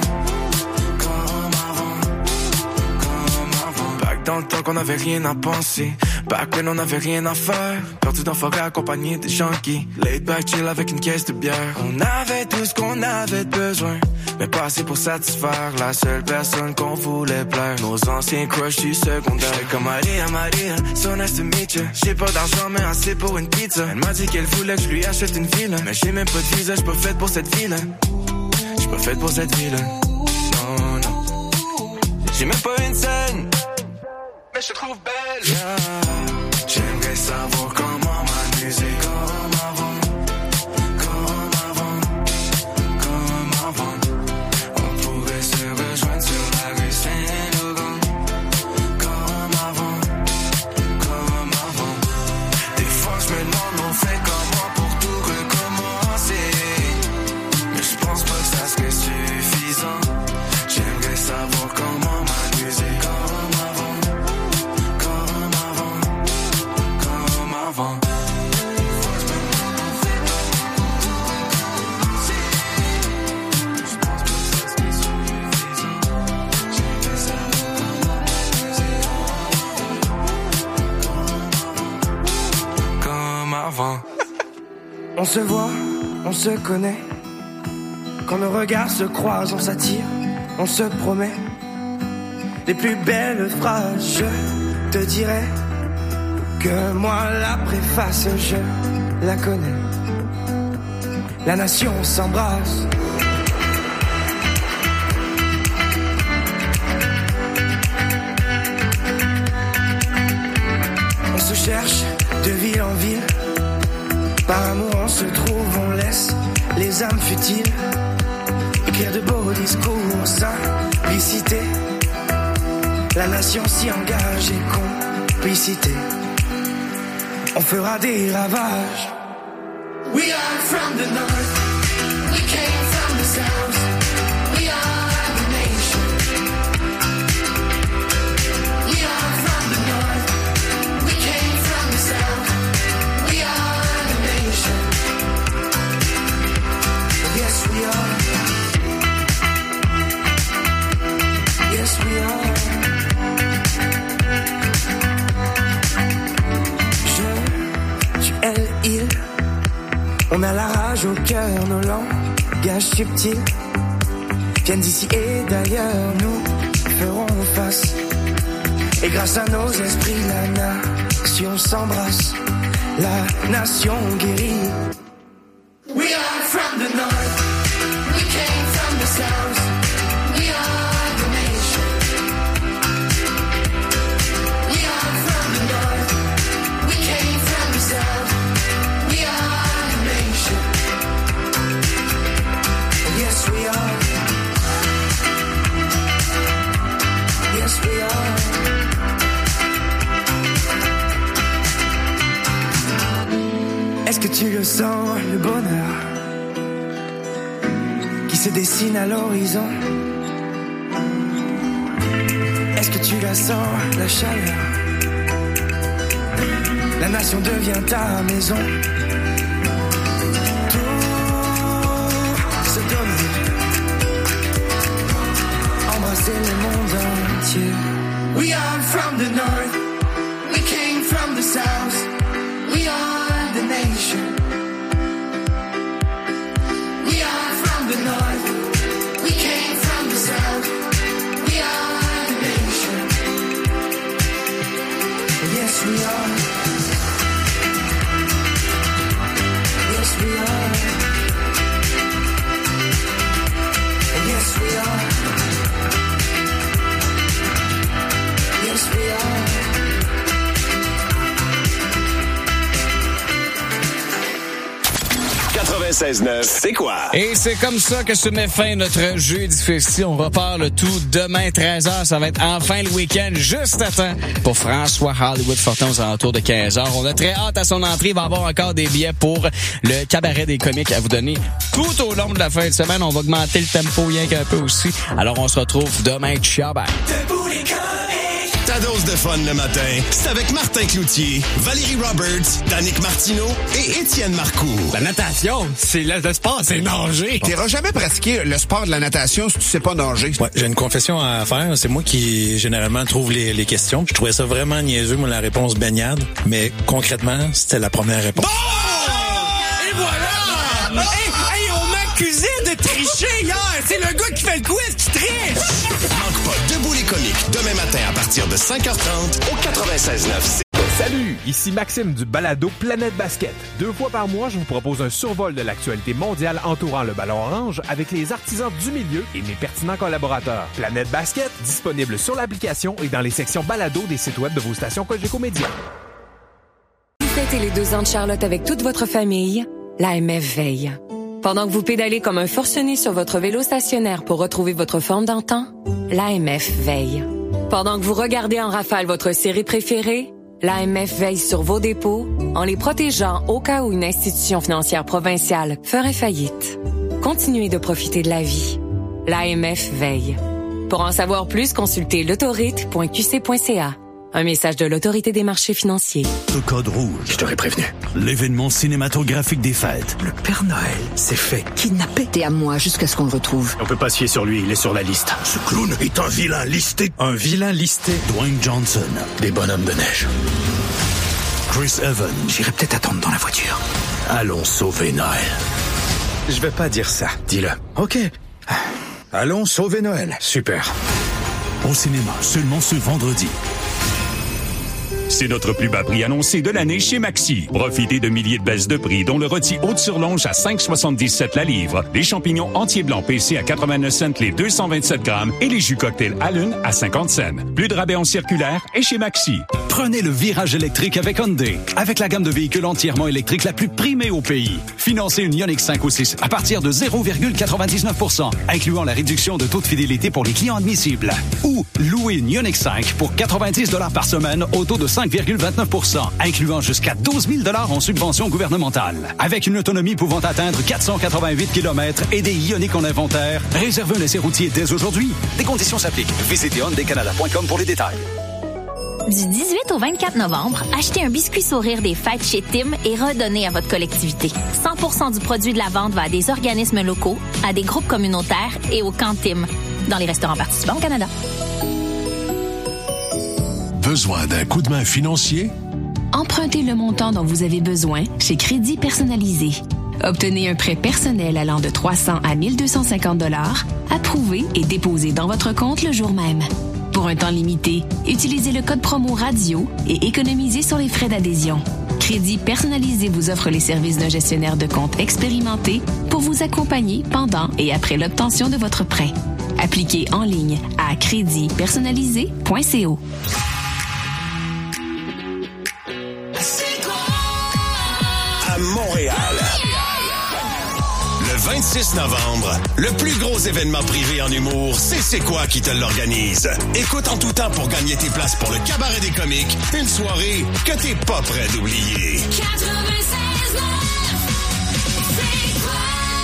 avant. Back dans le temps qu'on avait rien à penser. Back when on avait rien à faire. Perdu dans forêt accompagné de junkies. Laid back chill avec une caisse de bière. On avait tout ce qu'on avait besoin, mais pas assez pour satisfaire la seule personne qu'on voulait plaire. Nos anciens crushs du secondaire. J'étais comme Maria, so nice to meet you. J'ai pas d'argent mais assez pour une pizza. Elle m'a dit qu'elle voulait que je lui achète une ville. Mais j'ai même pas de visa, j'suis pas faite pour cette ville. J'suis pas faite pour cette ville. Non. J'ai même pas une scène, mais je te trouve belle. Yeah. J'aimerais savoir comment ma musique comme avant. On pourrait se rejoindre sur la rue Saint-Laurent. Comme avant. Des fois je me demande on fait comment pour tout recommencer. Mais je pense pas que ça serait suffisant. J'aimerais savoir comment ma musique comme avant. On se voit, on se connaît. Quand nos regards se croisent, on s'attire, on se promet. Les plus belles phrases, je te dirai que moi la préface, je la connais. La nation s'embrasse. On se cherche de ville en ville. Par amour on se trouve, on laisse les âmes futiles écrire de beaux discours en simplicité. La nation s'y engage et complicité. On fera des ravages. We are from the north, we came from the south. We are the nation. We are from the north, we came from the south. We are the nation. Yes, we are. Yes, we are. Je, tu, elle, il. On a la rage au cœur, nos langages subtils viennent d'ici et d'ailleurs, nous ferons face. Et grâce à nos esprits, la nation s'embrasse, la nation guérit. We are from the north, we came from the south. We are the nation. We are from the north, we came from the south. We are the nation. Yes, we are. Yes, we are. Est-ce que tu le sens, le bonheur qui se dessine à l'horizon? Est-ce que tu la sens, la chaleur? La nation devient ta maison. Tout se donner, embrasser le monde entier. We are from the north, we came from the south. We are the nation. We are from the north, we came from the south. We are the nation. Yes, we are. Yes, we are. Yes, we are. Yes, we are. 96.9, c'est quoi? Et c'est comme ça que se met fin notre jeudi festif. On repart le tout demain 13h. Ça va être enfin le week-end, juste à temps pour François Hollywood Fortin aux alentours de 15h. On a très hâte à son entrée. Il va avoir encore des billets pour le cabaret des comiques à vous donner tout au long de la fin de semaine. On va augmenter le tempo rien qu'un peu aussi. Alors on se retrouve demain. Ciao, bye. Ta dose de fun le matin, c'est avec Martin Cloutier, Valérie Roberts, Danick Martineau et Étienne Marcoux. La natation, c'est le sport, c'est nager. T'auras jamais pratiqué le sport de la natation si tu sais pas nager. Ouais, j'ai une confession à faire. C'est moi qui, généralement, trouve les questions. Je trouvais ça vraiment niaiseux, moi, la réponse baignade. Mais concrètement, c'était la première réponse. Bon! Et voilà! Hey, on m'a accusé de tricher hier! C'est le gars qui fait le quiz qui triche! Manque pas Debout les comiques, demain matin à partir de 5h30 au 96.9. Salut, ici Maxime du balado Planète Basket. 2 fois par mois, je vous propose un survol de l'actualité mondiale entourant le ballon orange avec les artisans du milieu et mes pertinents collaborateurs. Planète Basket, disponible sur l'application et dans les sections balado des sites web de vos stations Cogeco Média. Fêtez les 2 ans de Charlotte avec toute votre famille, l'AMF veille. Pendant que vous pédalez comme un forcené sur votre vélo stationnaire pour retrouver votre forme d'antan, l'AMF veille. Pendant que vous regardez en rafale votre série préférée, l'AMF veille sur vos dépôts en les protégeant au cas où une institution financière provinciale ferait faillite. Continuez de profiter de la vie. L'AMF veille. Pour en savoir plus, consultez l'autorite.qc.ca. Un message de l'Autorité des marchés financiers. Le code rouge. Je t'aurais prévenu. L'événement cinématographique des fêtes. Le Père Noël s'est fait kidnapper. T'es à moi jusqu'à ce qu'on le retrouve. On peut pas se fier sur lui, il est sur la liste. Ce clown est un vilain listé. Un vilain listé. Dwayne Johnson. Des bonhommes de neige. Chris Evans. J'irai peut-être attendre dans la voiture. Allons sauver Noël. Je vais pas dire ça. Dis-le. OK. Allons sauver Noël. Super. Au cinéma, seulement ce vendredi. C'est notre plus bas prix annoncé de l'année chez Maxi. Profitez de milliers de baisses de prix, dont le rôti Haute-Surlonge à 5,77 la livre, les champignons entiers blancs PC à 89 cents les 227 grammes et les jus cocktails Allen à 50 cents. Plus de rabais en circulaire et chez Maxi. Prenez le virage électrique avec Hyundai. Avec la gamme de véhicules entièrement électriques la plus primée au pays. Financez une Ioniq 5 ou 6 à partir de 0,99%, incluant la réduction de taux de fidélité pour les clients admissibles. Ou louez une Ioniq 5 pour 90 $ par semaine au taux de 5,29%, incluant jusqu'à 12 000 $ en subvention gouvernementale. Avec une autonomie pouvant atteindre 488 km et des Ioniq en inventaire, réservez un essai routier dès aujourd'hui. Des conditions s'appliquent. Visitez hyundaicanada.com pour les détails. Du 18 au 24 novembre, achetez un biscuit sourire des fêtes chez Tim et redonnez à votre collectivité. 100% du produit de la vente va à des organismes locaux, à des groupes communautaires et au camp Tim, dans les restaurants participants au Canada. Besoin d'un coup de main financier? Empruntez le montant dont vous avez besoin chez Crédit Personnalisé. Obtenez un prêt personnel allant de 300 à 1250 $, approuvé et déposé dans votre compte le jour même. Pour un temps limité, utilisez le code promo RADIO et économisez sur les frais d'adhésion. Crédit Personnalisé vous offre les services d'un gestionnaire de compte expérimenté pour vous accompagner pendant et après l'obtention de votre prêt. Appliquez en ligne à créditpersonnalisé.co. À Montréal. Le 26 novembre, le plus gros événement privé en humour, c'est quoi qui te l'organise. Écoute en tout temps pour gagner tes places pour le Cabaret des comiques, une soirée que t'es pas prêt d'oublier. 96.9, c'est quoi?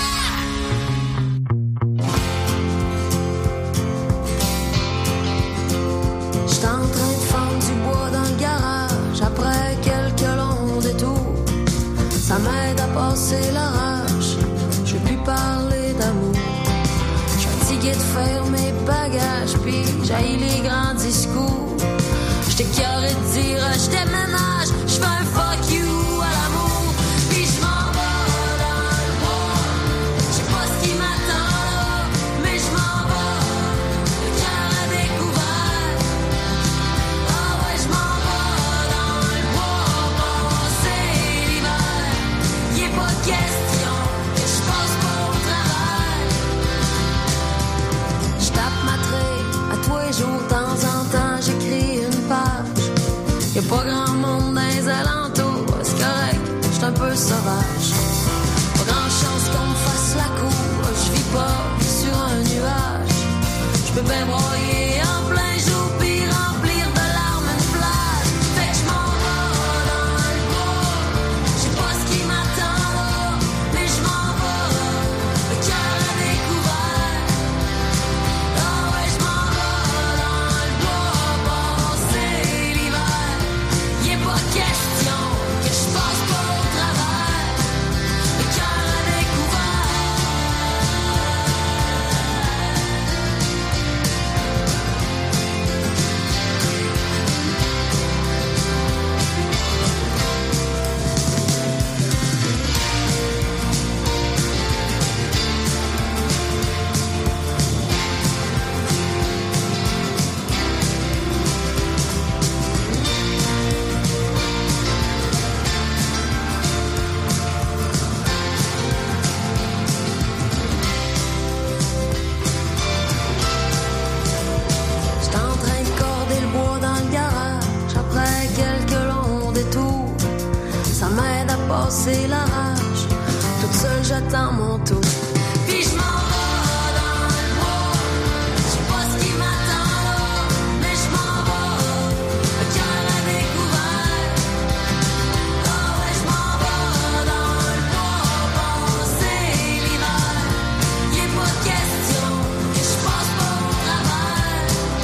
J'étais en train de fendre du bois dans le garage après quelques longs détours. Ça m'aide à passer l'orage. Je veux plus parler d'amour. Je suis fatigué de faire mes bagages, puis j'haïs les grands discours. J'étais carré de dire je déménage, je fais un fuck you à l'amour. Puis je m'en vais dans le bois. Je sais pas ce qui m'attend là, mais je m'en vais, le cœur à découvert. Ah ouais, je m'en vais dans le bois, passer l'hiver. Y'est pas question que je passe pas au travail. Je tape ma traite à tous les jours, de temps en temps j'écris une page. Y'a pas grand monde dans les alentours, c'est correct, j'suis un peu sauvage. Pas grand chance qu'on me fasse la cour, je vis pas sur un nuage. J'peux bien broyer en plein jour pis remplir de larmes une plage. Fait que j'm'en vais dans le bois, j'sais pas ce qui m'attend là, mais j'm'en vais, le cœur à découvert. Ah ouais, j'm'en vais dans le bois, passer l'hiver. Y'est pas question que je passe pas au travers, le cœur à découvert. J'étais en train de corder le bois dans le garage après quelques longs détours. Ça m'aide à passer la rage. Toute seule j'attends mon tour. Puis je m'en vais dans le bois. Je sais pas ce qui m'attend là, mais je m'en vais, le cœur à découvert. Ah ouais, je m'en vais dans le bois, passer l'hiver. Y'est pas question que je passe pas au travers.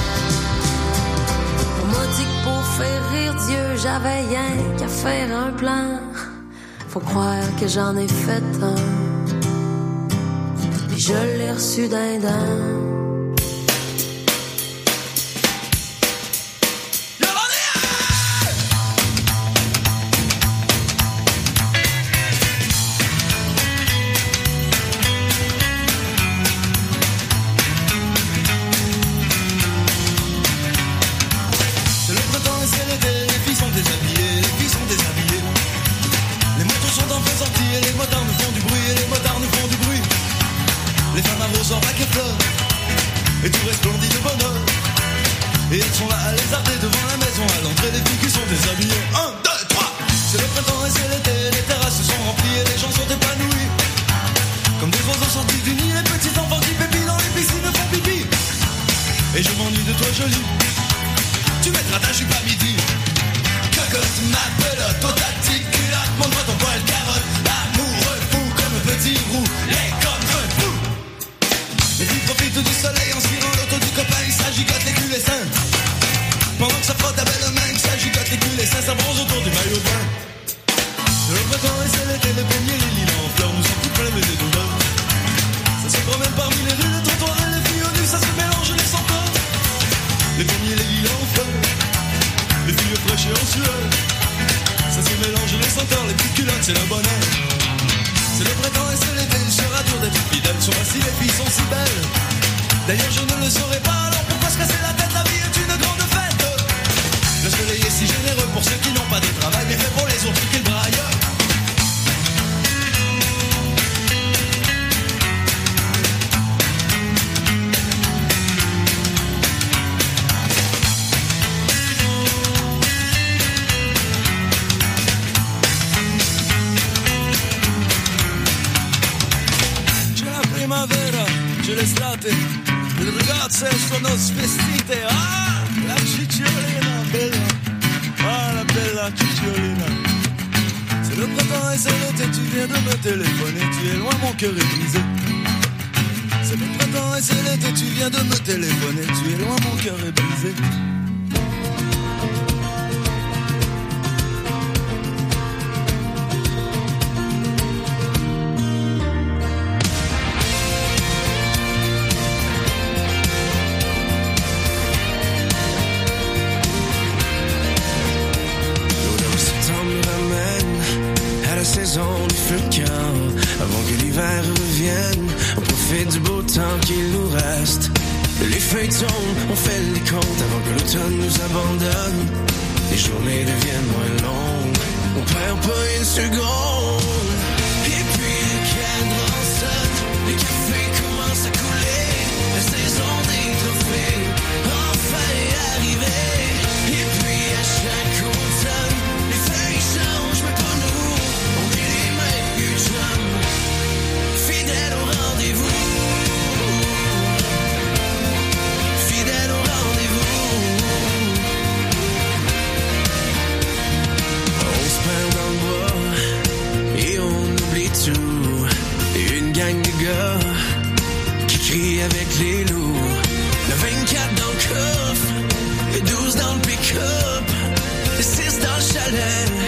On m'a dit que pour faire rire Dieu, j'avais rien qu'à faire un plan. Faut croire que j'en ai fait un, puis je l'ai reçu d'un dent. C'est le printemps et c'est l'été, les filles sont des Hasardé devant la maison, à l'entrée des filles qui sont déshabillées. 1, 2, 3. C'est le printemps et c'est l'été, les terrasses se sont remplies et les gens sont épanouis. Comme des oiseaux sortis du nid, les petits enfants qui pépient dans les piscines font pipi. Et je m'ennuie de toi jolie. Tu mettras ta jupe à midi. Cocotte, ma pelote, au tactique, culotte, montre ton poil carotte. Amoureux fou comme un petit roulé comme un fou. Les filles profitent du soleil en cirant l'auto du copain, il s'agigote les culs et seins. Pendant que ça frotte à belle main, il s'agigote les culs et seins, ça bronze autour du maillot de bain. Le printemps et c'est l'été, les pommiers, les lilas en fleurs, nous sommes toutes pleines les douleurs. Ça se promène parmi les rues, les trottoirs et les filles au nu, ça se mélange les senteurs. Les pommiers, les lilas en fleurs, les filles fraîches et en sueur. Ça se mélange les senteurs, les petites culottes, c'est le bonheur. C'est le printemps et c'est l'été, il sera dur d'être fidèle, sauf si les filles sont si belles. D'ailleurs je ne le saurais pas, alors pourquoi se casser la tête, la vie est une grande fête. Le soleil est si généreux pour ceux qui n'ont pas de travail, bien fait pour les autres qui le braillent. C'è l'estate, le ragazze sono svestite. Ah, la cicciolina bella, ah la bella cicciolina. C'est le printemps et c'est l'été, tu viens de me téléphoner, tu es loin, mon cœur est brisé. C'est le printemps et c'est l'été, tu viens de me téléphoner, tu es loin, mon cœur est brisé. Saison du feu de camp, avant que l'hiver revienne, on profite du beau temps qu'il nous reste. Les feuilles tombent, on fait les comptes avant que l'automne nous abandonne. Les journées deviennent moins longues, on perd pas une seconde. Et puis le cadran sonne, le café commence à couler, la saison des trophées enfin est arrivée. Et puis à chaque automne, les feuilles changent, mais pas nous. Fidèle au rendez-vous, fidèle au rendez-vous. On se perd dans le bois et on oublie tout. Et une gang de gars qui crient avec les loups. Le 24 dans le coffre, le 12 dans le pick-up, le 6 dans le chalet.